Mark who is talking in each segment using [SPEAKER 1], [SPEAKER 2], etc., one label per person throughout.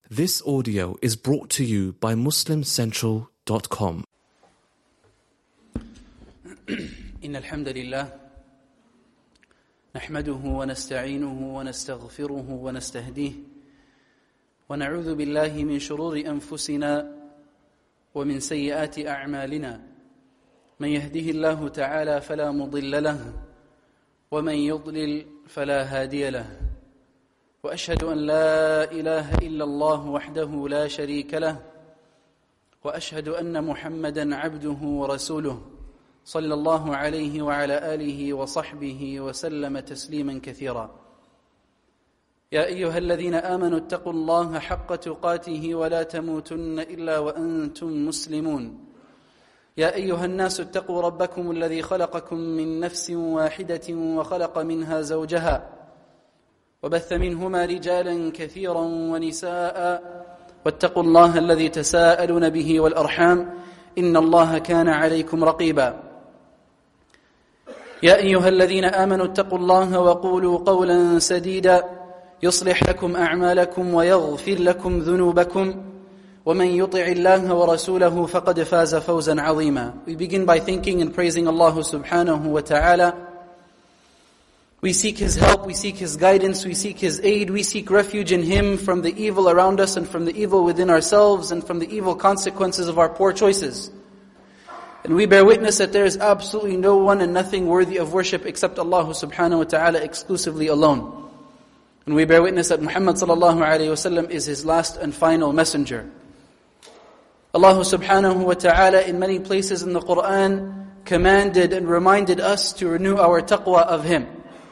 [SPEAKER 1] This audio is brought to you by MuslimCentral.com.
[SPEAKER 2] إن الحمد لله نحمده ونستعينه ونستغفره ونستهديه ونعوذ بالله من شرور أنفسنا ومن سيئات أعمالنا من يهده الله تعالى فلا مضل له ومن يضلل فلا هادي له وأشهد أن لا إله إلا الله وحده لا شريك له وأشهد أن محمدا عبده ورسوله صلى الله عليه وعلى آله وصحبه وسلم تسليما كثيرا يا أيها الذين آمنوا اتقوا الله حق تقاته ولا تموتن إلا وأنتم مسلمون يا أيها الناس اتقوا ربكم الذي خلقكم من نفس واحدة وخلق منها زوجها وبث منهما رجالا كثيرا ونساء واتقوا الله الذي تساءلون به والأرحام إن الله كان عليكم رقيبا يا أيها الذين آمنوا اتقوا الله وقولوا قولا سديدا يصلح لكم أعمالكم ويغفر لكم ذنوبكم ومن يطع الله ورسوله فقد فاز فوزا عظيما. We begin by thanking and praising Allah subhanahu wa ta'ala. We seek His help, we seek His guidance, we seek His aid, we seek refuge in Him from the evil around us and from the evil within ourselves and from the evil consequences of our poor choices. And we bear witness that there is absolutely no one and nothing worthy of worship except Allah subhanahu wa ta'ala exclusively alone. And we bear witness that Muhammad sallallahu alayhi wa sallam is His last and final messenger. Allah subhanahu wa ta'ala in many places in the Quran commanded and reminded us to renew our taqwa of Him.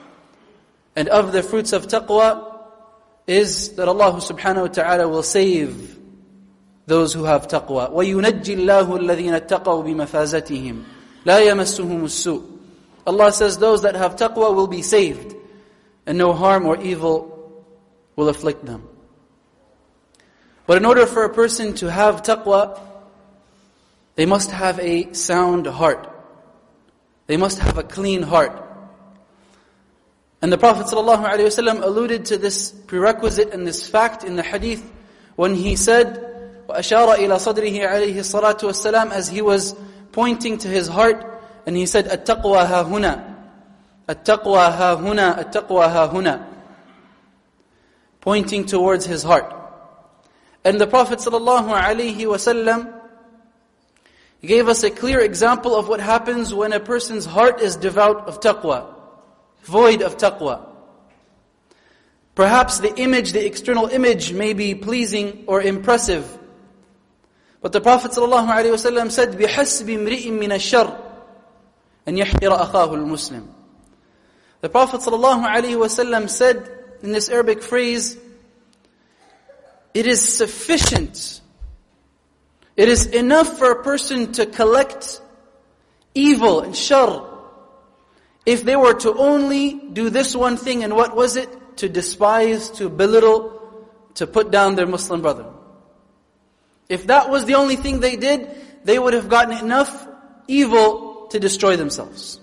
[SPEAKER 2] And of the fruits of taqwa is that Allah subhanahu wa ta'ala will save those who have taqwa. وَيُنَجِّ اللَّهُ الَّذِينَ اتَّقَوْا بِمَفَازَتِهِمْ لَا يَمَسُّهُمُ السُّوءُ. Allah says those that have taqwa will be saved, and no harm or evil will afflict them. But in order for a person to have taqwa, they must have a sound heart. They must have a clean heart. And the Prophet ﷺ alluded to this prerequisite and this fact in the hadith when he said, وَأَشَارَ إِلَى صَدْرِهِ عَلَيْهِ الصَّلَاةُ وَالسَّلَامُ, as he was pointing to his heart, and he said, التَّقْوَى هَا هُنَا التَّقْوَى هَا هُنَا التَّقْوَى هَا هُنَا, pointing towards his heart. And the Prophet ﷺ gave us a clear example of what happens when a person's heart is devout of taqwa, void of taqwa. Perhaps the image, the external image may be pleasing or impressive. But the Prophet ﷺ said, بِحَسْبِ امْرِئٍ مِّنَ الشَّرِّ أَنْ يَحْقِرَ أَخَاهُ الْمُسْلِمِ. The Prophet ﷺ said in this Arabic phrase, it is sufficient, it is enough for a person to collect evil and shar if they were to only do this one thing. And what was it? To despise, to belittle, to put down their Muslim brother. If that was the only thing they did, they would have gotten enough evil to destroy themselves.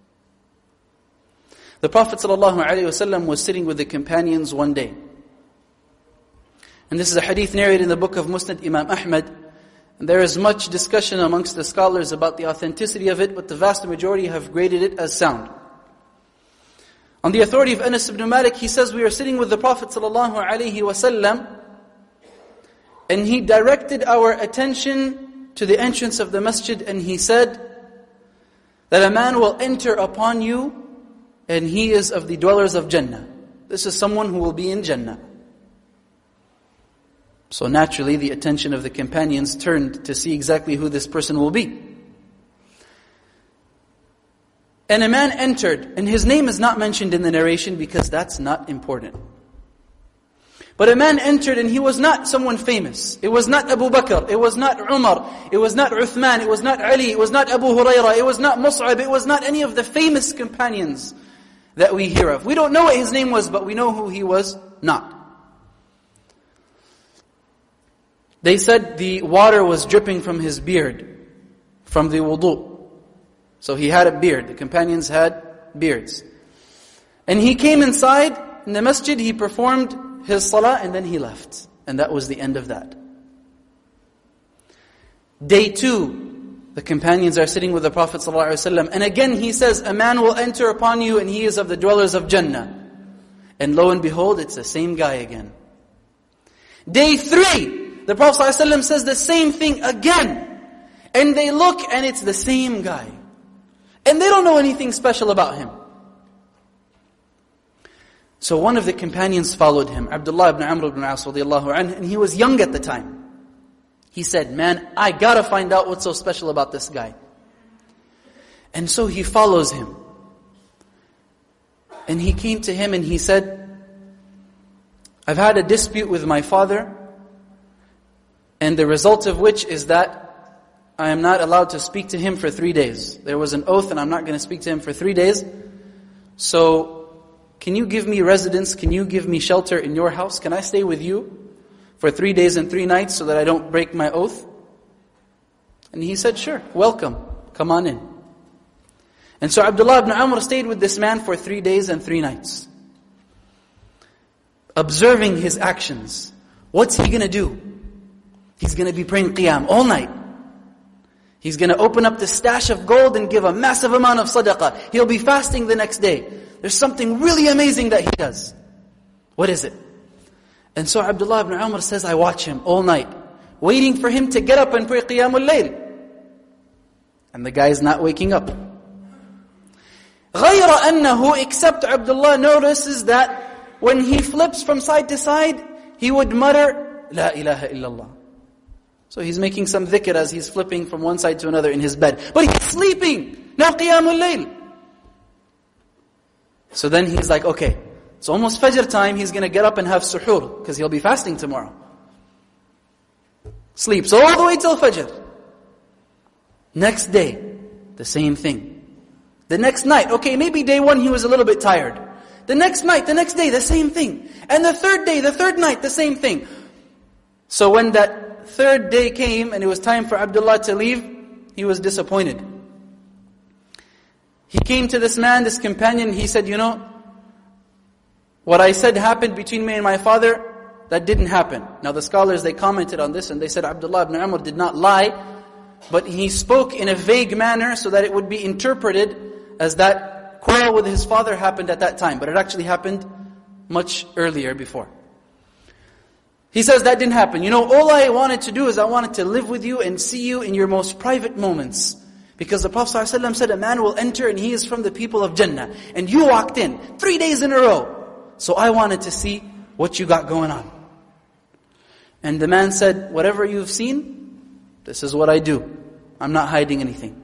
[SPEAKER 2] The Prophet ﷺ was sitting with the companions one day. And this is a hadith narrated in the book of Musnad Imam Ahmad. And there is much discussion amongst the scholars about the authenticity of it, but the vast majority have graded it as sound. On the authority of Anas ibn Malik, he says, we are sitting with the Prophet ﷺ, and he directed our attention to the entrance of the masjid, and he said that a man will enter upon you, and he is of the dwellers of Jannah. This is someone who will be in Jannah. So naturally, the attention of the companions turned to see exactly who this person will be. And a man entered, and his name is not mentioned in the narration because that's not important. But a man entered, and he was not someone famous. It was not Abu Bakr, it was not Umar, it was not Uthman, it was not Ali, it was not Abu Hurairah, it was not Mus'ab, it was not any of the famous companions that we hear of. We don't know what his name was, but we know who he was not. They said the water was dripping from his beard, from the wudu. So he had a beard. The companions had beards. And he came inside in the masjid, he performed his salah, and then he left. And that was the end of that. Day 2, the companions are sitting with the Prophet ﷺ, and again he says, a man will enter upon you and he is of the dwellers of Jannah. And lo and behold, it's the same guy again. Day 3, the Prophet ﷺ says the same thing again. And they look and it's the same guy. And they don't know anything special about him. So one of the companions followed him, Abdullah ibn Amr ibn As radiallahu anhu, and he was young at the time. He said, man, I gotta find out what's so special about this guy. And so he follows him. And he came to him and he said, I've had a dispute with my father, and the result of which is that I am not allowed to speak to him for 3 days. There was an oath and I'm not going to speak to him for 3 days. So, can you give me residence? Can you give me shelter in your house? Can I stay with you for 3 days and 3 nights so that I don't break my oath? And he said, sure, welcome, come on in. And so Abdullah ibn Amr stayed with this man for 3 days and 3 nights. Observing his actions. What's he going to do? He's going to be praying qiyam all night. He's going to open up the stash of gold and give a massive amount of sadaqah. He'll be fasting the next day. There's something really amazing that he does. What is it? And so Abdullah ibn Umar says, I watch him all night, waiting for him to get up and pray qiyamul layl. And the guy is not waking up. غَيْرَ أَنَّهُ, except Abdullah notices that when he flips from side to side, he would mutter, La ilaha illallah. So he's making some dhikr as he's flipping from one side to another in his bed. But he's sleeping. Now qiyamul layl. So then he's like, okay, it's almost Fajr time. He's going to get up and have suhoor, because he'll be fasting tomorrow. Sleeps all the way till Fajr. Next day, the same thing. The next night, okay, maybe day 1 he was a little bit tired. The next night, the next day, the same thing. And the third day, the third night, the same thing. So when that third day came and it was time for Abdullah to leave, he was disappointed. He came to this man, this companion, he said, you know, what I said happened between me and my father, that didn't happen. Now the scholars, they commented on this and they said Abdullah ibn Umar did not lie, but he spoke in a vague manner so that it would be interpreted as that quarrel with his father happened at that time. But it actually happened much earlier before. He says that didn't happen. You know, all I wanted to do is I wanted to live with you and see you in your most private moments. Because the Prophet ﷺ said a man will enter and he is from the people of Jannah. And you walked in 3 days in a row. So I wanted to see what you got going on. And the man said, whatever you've seen, this is what I do. I'm not hiding anything.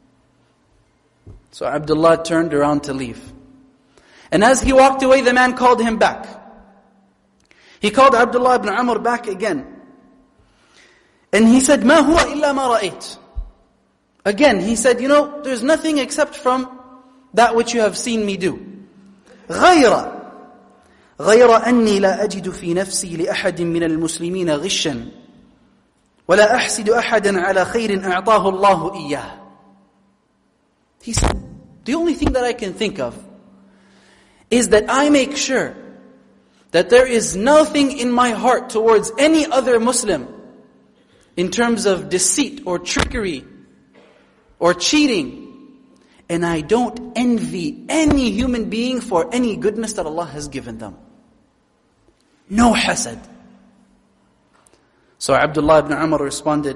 [SPEAKER 2] So Abdullah turned around to leave. And as he walked away, the man called him back. He called Abdullah ibn Umar back again. And he said, مَا هُوَ إِلَّا مَا رَأَيْتُ. Again, he said, you know, there's nothing except from that which you have seen me do. غَيْرَ أَنِّي لَا أَجِدُ فِي نَفْسِي لِأَحَدٍ مِّنَ الْمُسْلِمِينَ غِشًّا وَلَا أَحْسِدُ أَحَدًا عَلَى خَيْرٍ أَعْطَاهُ اللَّهُ إِيَّهُ. He said, the only thing that I can think of is that I make sure that there is nothing in my heart towards any other Muslim in terms of deceit or trickery or cheating. And I don't envy any human being for any goodness that Allah has given them. No hasad. So Abdullah ibn Umar responded.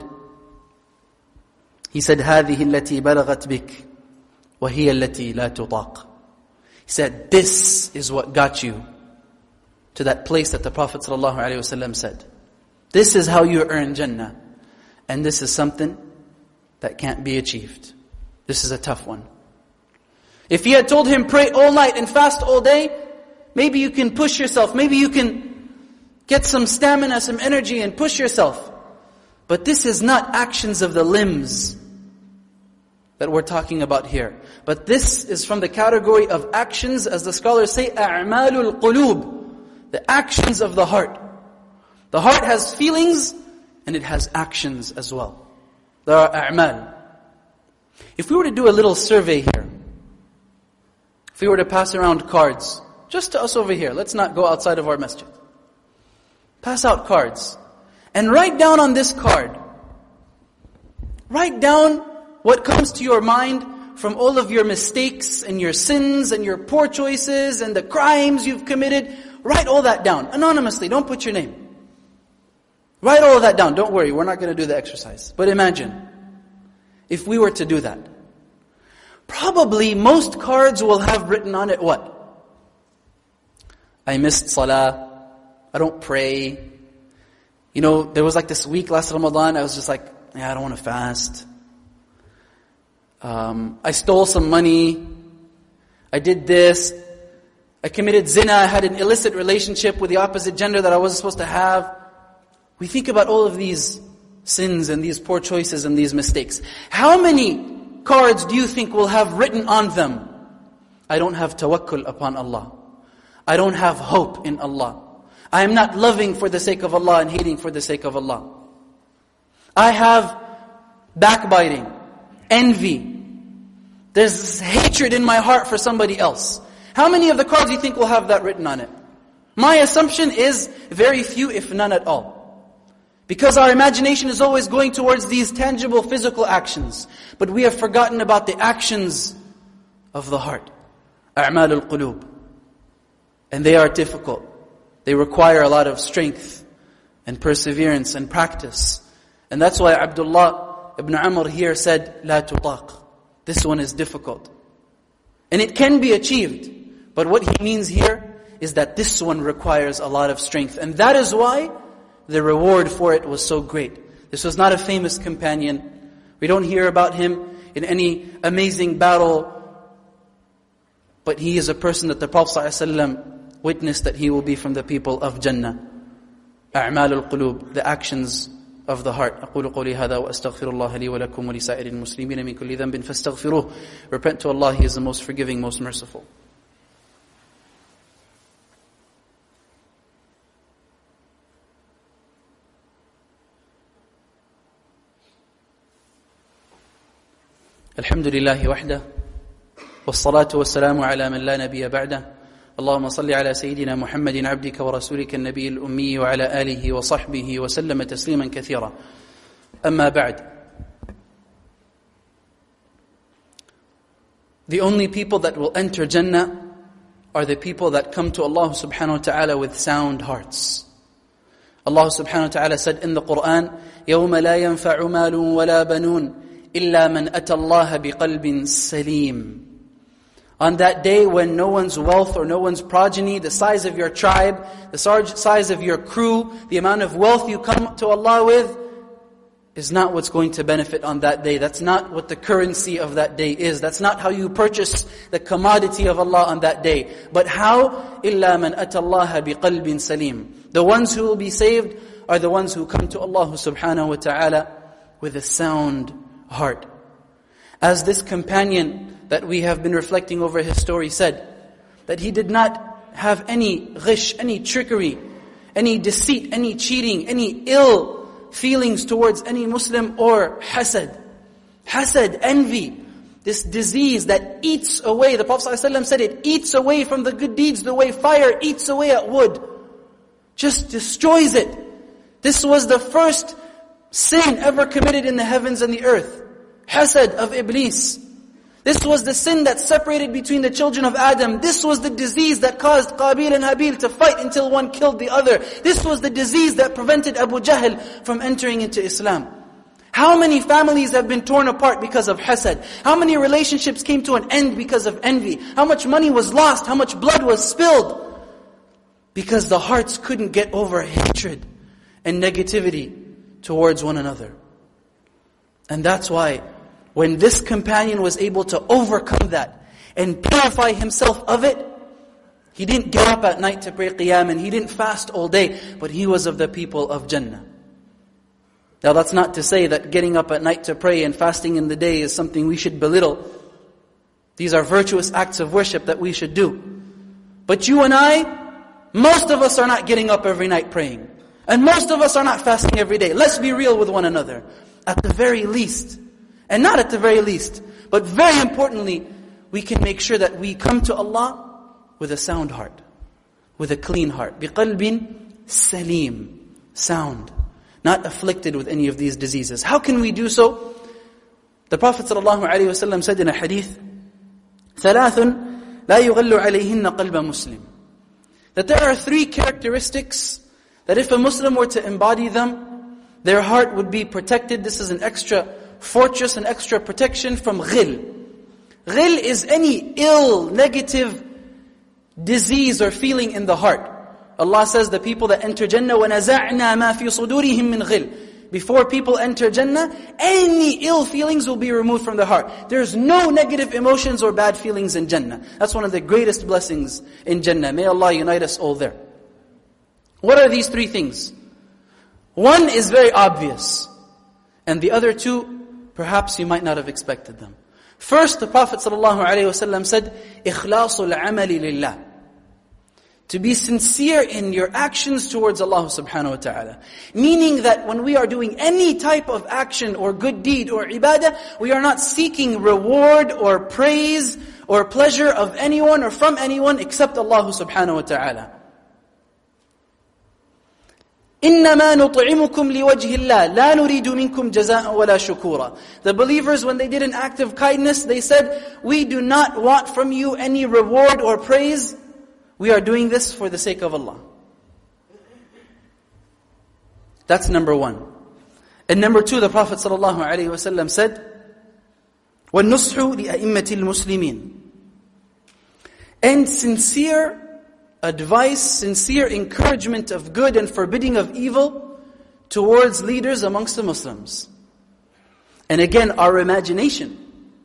[SPEAKER 2] He said, هذه التي بلغت بك وهي التي لا تطاق. He said, this is what got you to that place that the Prophet ﷺ said. This is how you earn Jannah. And this is something that can't be achieved. This is a tough one. If he had told him, pray all night and fast all day, maybe you can push yourself. Maybe you can get some stamina, some energy and push yourself. But this is not actions of the limbs that we're talking about here. But this is from the category of actions, as the scholars say, أَعْمَالُ الْقُلُوبِ. The actions of the heart. The heart has feelings and it has actions as well. There are a'mal. If we were to do a little survey here, if we were to pass around cards, just to us over here, let's not go outside of our masjid. pass out cards. And write down on this card. Write down what comes to your mind from all of your mistakes and your sins and your poor choices and the crimes you've committed. Write all that down, anonymously, don't put your name. Write all of that down, don't worry, we're not going to do the exercise. But imagine, if we were to do that. Probably most cards will have written on it what? I missed salah, I don't pray. You know, there was like this week last Ramadan, I was just like, I don't want to fast. I stole some money. I did this. I committed zina. I had an illicit relationship with the opposite gender that I wasn't supposed to have. We think about all of these sins and these poor choices and these mistakes. How many cards do you think will have written on them, I don't have tawakkul upon Allah. I don't have hope in Allah. I am not loving for the sake of Allah and hating for the sake of Allah. I have backbiting, envy. There's this hatred in my heart for somebody else. How many of the cards do you think will have that written on it? My assumption is very few, if none at all. Because our imagination is always going towards these tangible physical actions. But we have forgotten about the actions of the heart. أعمال القلوب. And they are difficult. They require a lot of strength and perseverance and practice. And that's why Abdullah ibn Amr here said, لا تطاق. This one is difficult. And it can be achieved. But what he means here is that this one requires a lot of strength. And that is why the reward for it was so great. This was not a famous companion. We don't hear about him in any amazing battle. But he is a person that the Prophet ﷺ witnessed that he will be from the people of Jannah. أعمال القلوب, the actions of the heart. أقول قولي هذا وأستغفر الله لي ولكم ولسائر المسلمين من كل ذنب فاستغفروه. Repent to Allah, He is the most forgiving, most merciful. الحمد لله وحده والصلاة والسلام على من لا نبي بعده اللهم صل على سيدنا محمد عبدك ورسولك النبي الأمي وعلى آله وصحبه وسلم تسليما كثيرا أما بعد. The only people that will enter Jannah are the people that come to Allah subhanahu wa ta'ala with sound hearts. Allah subhanahu wa ta'ala said in the Quran, يَوْمَ لَا يَنْفَعُ مَالٌ وَلَا بَنُونَ إِلَّا مَنْ أَتَى اللَّهَ بِقَلْبٍ سَلِيمٍ. On that day when no one's wealth or no one's progeny, the size of your tribe, the size of your crew, the amount of wealth you come to Allah with, is not what's going to benefit on that day. That's not what the currency of that day is. That's not how you purchase the commodity of Allah on that day. But how? إِلَّا مَنْ أَتَى اللَّهَ بِقَلْبٍ سَلِيمٍ. The ones who will be saved are the ones who come to Allah subhanahu wa ta'ala with a sound heart. As this companion that we have been reflecting over his story said, that he did not have any ghish, any trickery, any deceit, any cheating, any ill feelings towards any Muslim or hasad. Hasad, envy, this disease that eats away. The Prophet ﷺ said it eats away from the good deeds the way fire eats away at wood. Just destroys it. This was the first sin ever committed in the heavens and the earth. Hasad of Iblis. This was the sin that separated between the children of Adam. This was the disease that caused Qabil and Habil to fight until one killed the other. This was the disease that prevented Abu Jahl from entering into Islam. How many families have been torn apart because of hasad? How many relationships came to an end because of envy? How much money was lost? How much blood was spilled? Because the hearts couldn't get over hatred and negativity towards one another. And that's why when this companion was able to overcome that and purify himself of it, he didn't get up at night to pray qiyam and he didn't fast all day, but he was of the people of Jannah. Now that's not to say that getting up at night to pray and fasting in the day is something we should belittle. These are virtuous acts of worship that we should do. But you and I, most of us are not getting up every night praying. And most of us are not fasting every day. Let's be real with one another. At the very least, and not at the very least, but very importantly, we can make sure that we come to Allah with a sound heart, with a clean heart. بِقَلْبٍ salim, sound, not afflicted with any of these diseases. How can we do so? The Prophet ﷺ said in a hadith, ثلاث لا يغل عليهن قلب مسلم. That there are 3 characteristics that if a Muslim were to embody them, their heart would be protected. This is an extra fortress, an extra protection from ghil. Ghil is any ill, negative disease or feeling in the heart. Allah says the people that enter Jannah, وَنَزَعْنَا مَا فِي صُدُورِهِم مِّن غِلٍ. Before people enter Jannah, any ill feelings will be removed from the heart. There's no negative emotions or bad feelings in Jannah. That's one of the greatest blessings in Jannah. May Allah unite us all there. What are these 3 things? One is very obvious, and the other 2, perhaps you might not have expected them. First, the Prophet ﷺ said, إِخْلَاصُ الْعَمَلِ لِلَّهِ. To be sincere in your actions towards Allah subhanahu wa ta'ala. Meaning that when we are doing any type of action or good deed or ibadah, we are not seeking reward or praise or pleasure of anyone or from anyone except Allah subhanahu wa ta'ala. إِنَّمَا نُطْعِمُكُمْ لِوَجْهِ اللَّهِ لَا نُرِيدُ مِنْكُمْ جَزَاءً وَلَا شُكُورًا. The believers, when they did an act of kindness, they said, we do not want from you any reward or praise. We are doing this for the sake of Allah. That's number 1. And number 2, the Prophet ﷺ said, وَالنُّصْحُ لِأَئِمَّةِ الْمُسْلِمِينَ. And sincere advice, sincere encouragement of good and forbidding of evil towards leaders amongst the Muslims. And again, our imagination,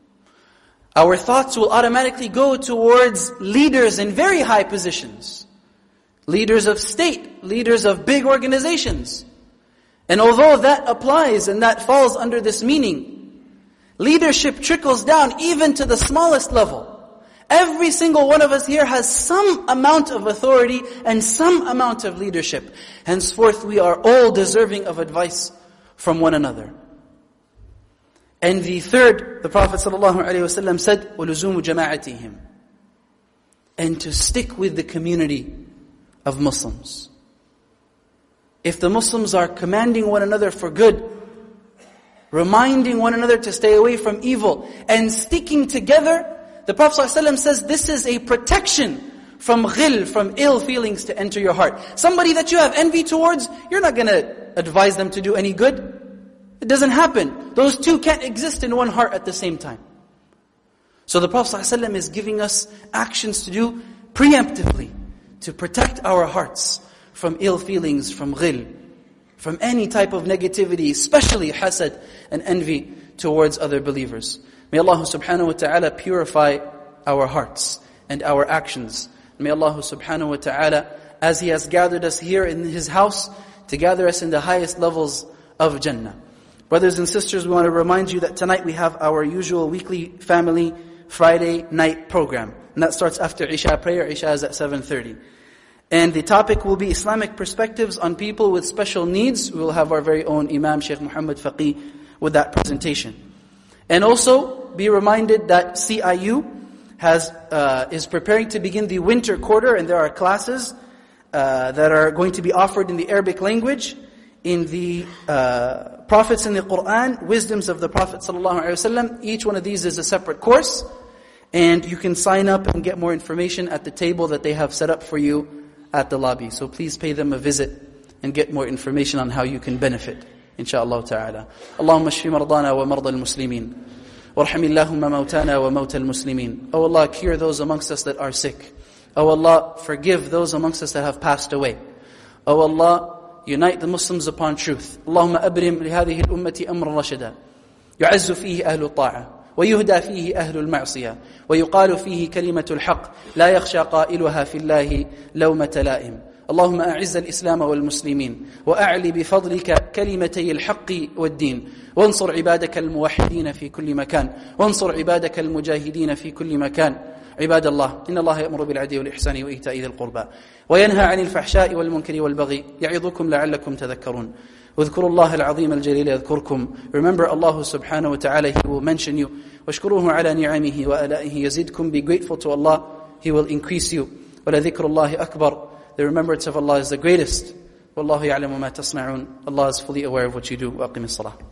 [SPEAKER 2] our thoughts will automatically go towards leaders in very high positions. Leaders of state, leaders of big organizations. And although that applies and that falls under this meaning, leadership trickles down even to the smallest level. Every single one of us here has some amount of authority and some amount of leadership. Henceforth, we are all deserving of advice from one another. And the third, the Prophet ﷺ said, وَلُزُومُ جَمَاعَتِهِمْ. And to stick with the community of Muslims. If the Muslims are commanding one another for good, reminding one another to stay away from evil, and sticking together, the Prophet ﷺ says this is a protection from ghil, from ill feelings to enter your heart. Somebody that you have envy towards, you're not going to advise them to do any good. It doesn't happen. Those 2 can't exist in one heart at the same time. So the Prophet ﷺ is giving us actions to do preemptively to protect our hearts from ill feelings, from ghil, from any type of negativity, especially hasad and envy towards other believers. May Allah subhanahu wa ta'ala purify our hearts and our actions. May Allah subhanahu wa ta'ala, as He has gathered us here in His house, to gather us in the highest levels of Jannah. Brothers and sisters, we want to remind you that tonight we have our usual weekly family Friday night program. And that starts after Isha prayer. Isha is at 7:30. And the topic will be Islamic perspectives on people with special needs. We will have our very own Imam Sheikh Muhammad Faqih with that presentation. And also, be reminded that CIU is preparing to begin the winter quarter, and there are classes that are going to be offered in the Arabic language, in the prophets in the Quran, wisdoms of the Prophet ﷺ. Each one of these is a separate course, and you can sign up and get more information at the table that they have set up for you at the lobby. So please pay them a visit and get more information on how you can benefit, inshaAllah ta'ala. Allahumma shfi mardana wa marda al-muslimin. وارحم اللهم موتانا وموتى المسلمين. Oh Allah, cure those amongst us that are sick. Oh Allah, forgive those amongst us that have passed away. Oh Allah, unite the Muslims upon truth. اللهم أبرم لهذه الأمة أمر رشدا يعز فيه أهل الطاعة ويهدى فيه أهل المعصية ويقال فيه كلمة الحق لا يخشى قائلها في الله لومة لائم. اللهم أعز الإسلام والمسلمين وأعلي بفضلك كلمتي الحق والدين وانصر عبادك الموحدين في كل مكان وانصر عبادك المجاهدين في كل مكان. عباد الله، إن الله يأمر بالعدل والإحسان وإيتاء ذي القربى وينهى عن الفحشاء والمنكر والبغي يعظكم لعلكم تذكرون. اذكروا الله العظيم الجليل يذكركم. Remember Allah subhanahu wa ta'ala, He will mention you. واشكروه على نعمه وآلائه يزدكم. Be grateful to Allah, He will increase you. ولذكر الله أكبر. The remembrance of Allah is the greatest. والله يعلم ما تصنعون. Allah is fully aware of what you do. وأقم الصلاة.